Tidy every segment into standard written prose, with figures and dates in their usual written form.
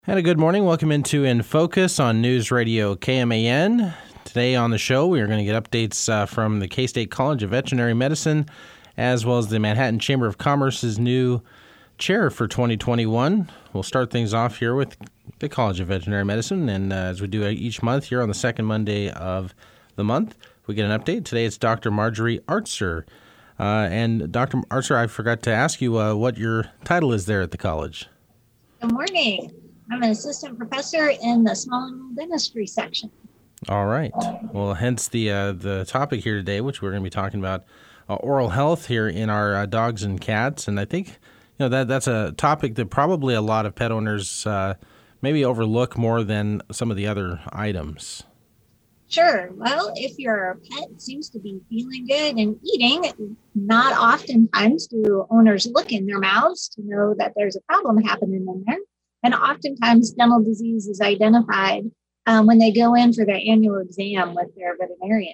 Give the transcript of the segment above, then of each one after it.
And a good morning. Welcome into In Focus on News Radio KMAN. Today on the show, we are going to get updates from the K-State College of Veterinary Medicine, as well as the Manhattan Chamber of Commerce's new chair for 2021. We'll start things off here with the College of Veterinary Medicine, and as we do each month here on the second Monday of the month, we get an update. Today it's Dr. Marjorie Artzer. And Dr. Artzer, I forgot to ask you what your title is there at the college. Good morning. I'm an assistant professor in the small animal dentistry section. All right. Well, hence the topic here today, which we're going to be talking about oral health here in our dogs and cats. And I think that's a topic that probably a lot of pet owners maybe overlook more than some of the other items. Sure. Well, if your pet seems to be feeling good and eating, not oftentimes do owners look in their mouths to know that there's a problem happening in there. And oftentimes dental disease is identified when they go in for their annual exam with their veterinarian.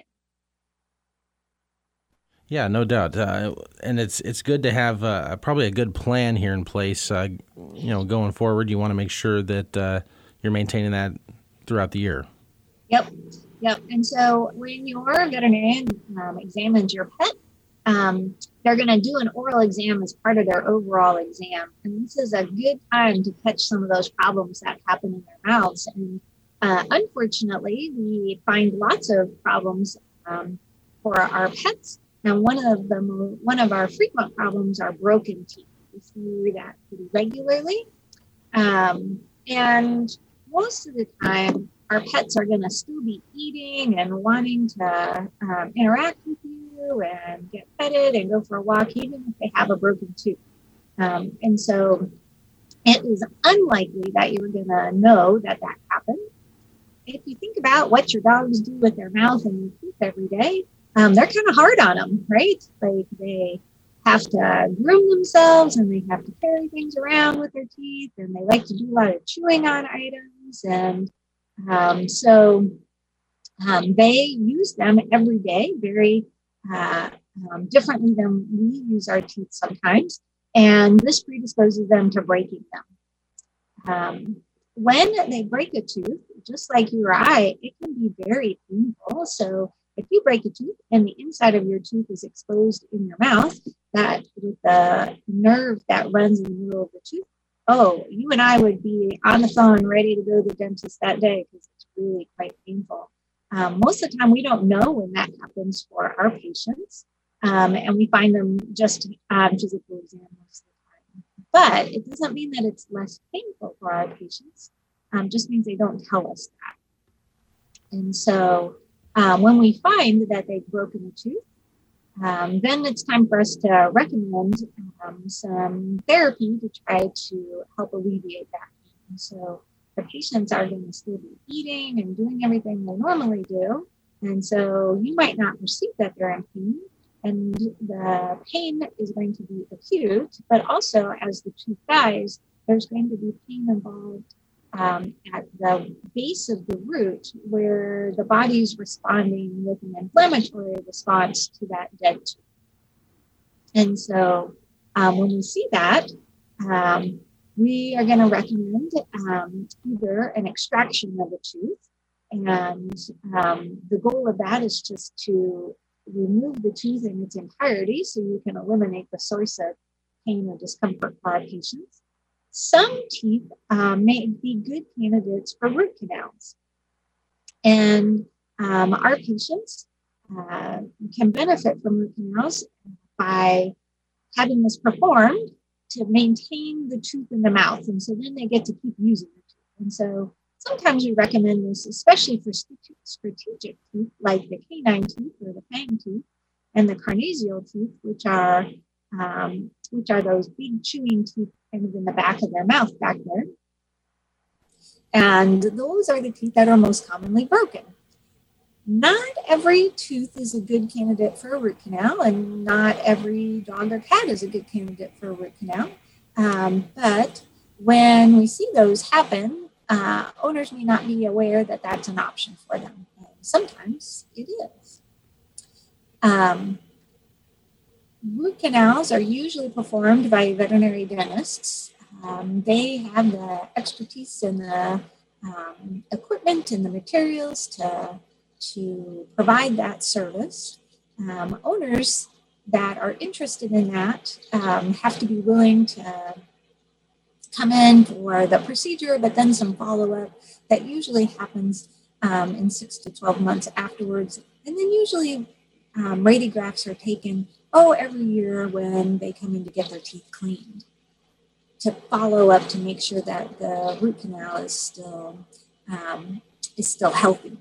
Yeah, no doubt. And it's good to have probably a good plan here in place. Going forward, you want to make sure that you're maintaining that throughout the year. Yep. And so when your veterinarian examines your pet, they're going to do an oral exam as part of their overall exam. And this is a good time to catch some of those problems that happen in their mouths. And unfortunately, we find lots of problems for our pets. And one of our frequent problems are broken teeth. We see that pretty regularly. And most of the time, our pets are going to still be eating and wanting to interact with you and get petted and go for a walk, even if they have a broken tooth. And so it is unlikely that you're going to know that happened. If you think about what your dogs do with their mouth and their teeth every day, they're kind of hard on them, right? Like they have to groom themselves and they have to carry things around with their teeth, and they like to do a lot of chewing on items. And so they use them every day very differently than we use our teeth sometimes. And this predisposes them to breaking them. When they break a tooth, just like you or I, it can be very painful. So if you break a tooth and the inside of your tooth is exposed in your mouth, that with the nerve that runs in the middle of the tooth, you and I would be on the phone ready to go to the dentist that day because it's really quite painful. Most of the time, we don't know when that happens for our patients, and we find them just physical exam most of the time. But it doesn't mean that it's less painful for our patients. Just means they don't tell us that. And so when we find that they've broken a tooth, then it's time for us to recommend some therapy to try to help alleviate that pain. So the patients are going to still be eating and doing everything they normally do. And so you might not perceive that they're in pain. And the pain is going to be acute, but also as the tooth dies, there's going to be pain involved at the base of the root where the body's responding with an inflammatory response to that dead tooth. And so when we see that, we are going to recommend either an extraction of the tooth. And the goal of that is just to remove the tooth in its entirety so you can eliminate the source of pain or discomfort for our patients. Some teeth may be good candidates for root canals. And our patients can benefit from root canals by having this performed to maintain the tooth in the mouth. And so then they get to keep using the tooth. And so sometimes we recommend this, especially for strategic teeth like the canine teeth or the fang teeth and the carnassial teeth, which are those big chewing teeth kind of in the back of their mouth back there. And those are the teeth that are most commonly broken. Not every tooth is a good candidate for a root canal, and not every dog or cat is a good candidate for a root canal. But when we see those happen, owners may not be aware that that's an option for them. And sometimes it is. Root canals are usually performed by veterinary dentists. They have the expertise and the equipment and the materials to provide that service. Owners that are interested in that have to be willing to come in for the procedure, but then some follow-up that usually happens in 6 to 12 months afterwards. And then usually radiographs are taken every year when they come in to get their teeth cleaned, to follow up to make sure that the root canal is still healthy.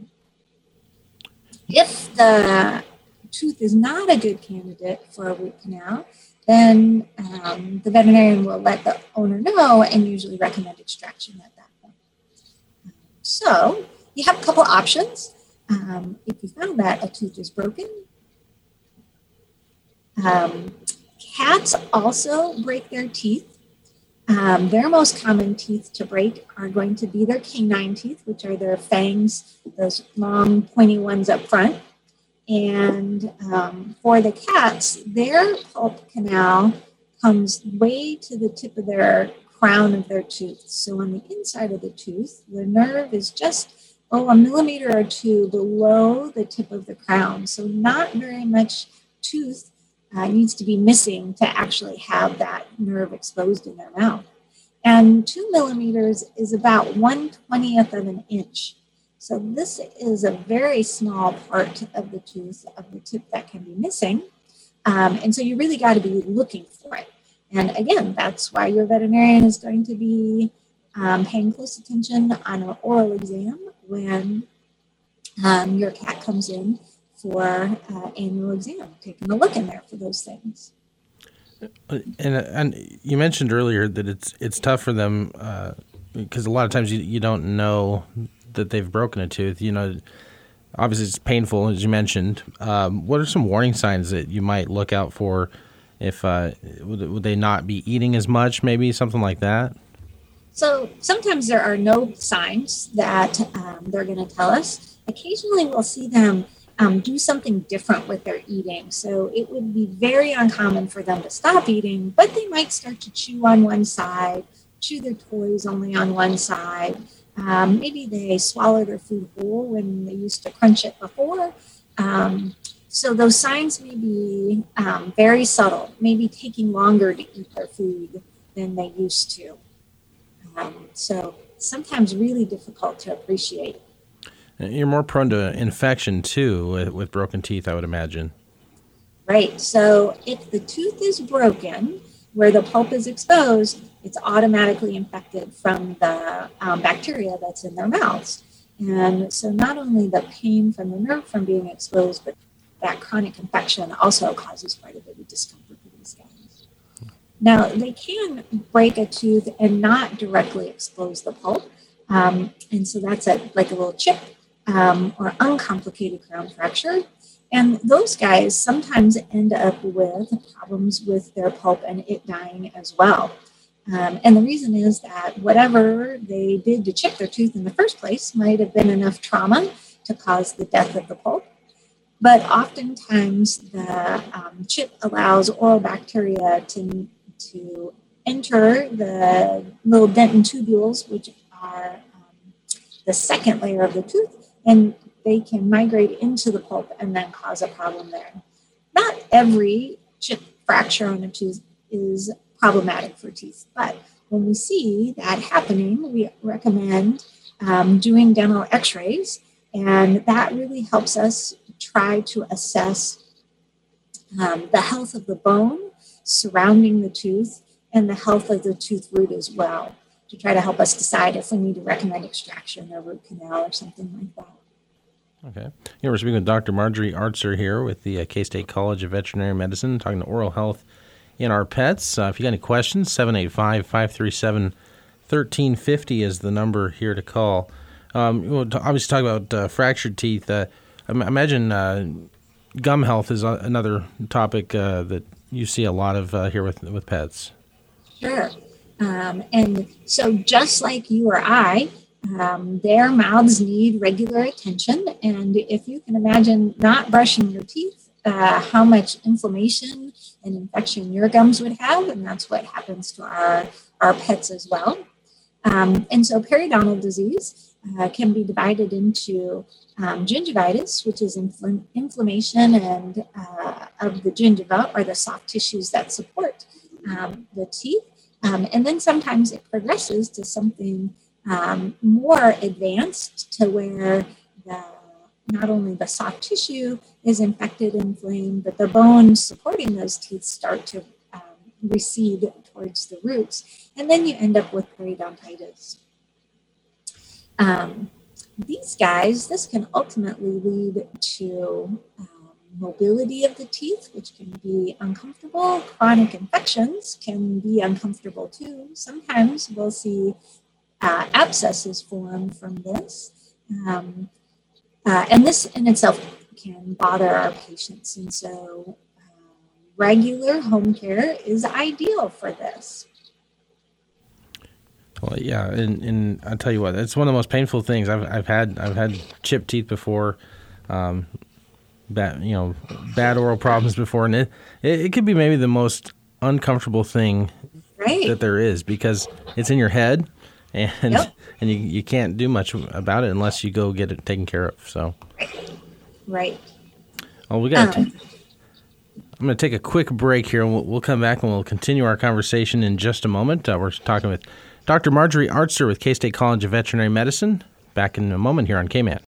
If the tooth is not a good candidate for a root canal, then the veterinarian will let the owner know and usually recommend extraction at that point. So you have a couple options. If you found that a tooth is broken, cats also break their teeth. Their most common teeth to break are going to be their canine teeth, which are their fangs, those long pointy ones up front. And for the cats, their pulp canal comes way to the tip of their crown of their tooth. So on the inside of the tooth, the nerve is just a millimeter or two below the tip of the crown. So not very much tooth needs to be missing to actually have that nerve exposed in their mouth. And 2 millimeters is about 1/20th of an inch. So this is a very small part of the tooth, of the tip that can be missing. And so you really got to be looking for it. And again, that's why your veterinarian is going to be paying close attention on an oral exam when your cat comes in for annual exam, taking a look in there for those things. And you mentioned earlier that it's tough for them because a lot of times you don't know that they've broken a tooth. Obviously it's painful, as you mentioned. What are some warning signs that you might look out for? If would they not be eating as much, maybe something like that? So sometimes there are no signs that they're going to tell us. Occasionally we'll see them do something different with their eating. So it would be very uncommon for them to stop eating, but they might start to chew on one side, chew their toys only on one side. Maybe they swallow their food whole when they used to crunch it before. So those signs may be very subtle, maybe taking longer to eat their food than they used to. So sometimes really difficult to appreciate. You're more prone to infection, too, with broken teeth, I would imagine. Right. So if the tooth is broken, where the pulp is exposed, it's automatically infected from the bacteria that's in their mouths. And so not only the pain from the nerve from being exposed, but that chronic infection also causes quite a bit of discomfort for these guys. Now, they can break a tooth and not directly expose the pulp. And so that's like a little chip or uncomplicated crown fracture. And those guys sometimes end up with problems with their pulp and it dying as well. And the reason is that whatever they did to chip their tooth in the first place might have been enough trauma to cause the death of the pulp. But oftentimes the chip allows oral bacteria to enter the little dentin tubules, which are the second layer of the tooth, and they can migrate into the pulp and then cause a problem there. Not every chip fracture on a tooth is problematic for teeth, but when we see that happening, we recommend doing dental x-rays, and that really helps us try to assess the health of the bone surrounding the tooth and the health of the tooth root as well, to try to help us decide if we need to recommend extraction or root canal or something like that. Okay. We're speaking with Dr. Marjorie Artzer here with the K-State College of Veterinary Medicine, talking to oral health in our pets. If you got any questions, 785-537-1350 is the number here to call. We'll obviously talk about fractured teeth. I imagine gum health is another topic that you see a lot of here with pets. Sure. And so just like you or I, their mouths need regular attention. And if you can imagine not brushing your teeth, how much inflammation and infection your gums would have, and that's what happens to our our pets as well. And so periodontal disease can be divided into gingivitis, which is inflammation and of the gingiva, or the soft tissues that support the teeth. And then sometimes it progresses to something more advanced, to where not only the soft tissue is infected and inflamed, but the bones supporting those teeth start to recede towards the roots. And then you end up with periodontitis. These guys, this can ultimately lead to mobility of the teeth, which can be uncomfortable. Chronic infections can be uncomfortable too. Sometimes we'll see abscesses form from this. And this in itself can bother our patients. And so regular home care is ideal for this. Well, yeah, and I'll tell you what, it's one of the most painful things. I've had chipped teeth before, bad oral problems before, and it could be maybe the most uncomfortable thing that there is, because it's in your head, and and you can't do much about it unless you go get it taken care of. So, right. Well, we got. I'm going to take a quick break here, and we'll come back and we'll continue our conversation in just a moment. We're talking with Dr. Marjorie Artzer with K-State College of Veterinary Medicine. Back in a moment here on KMAN.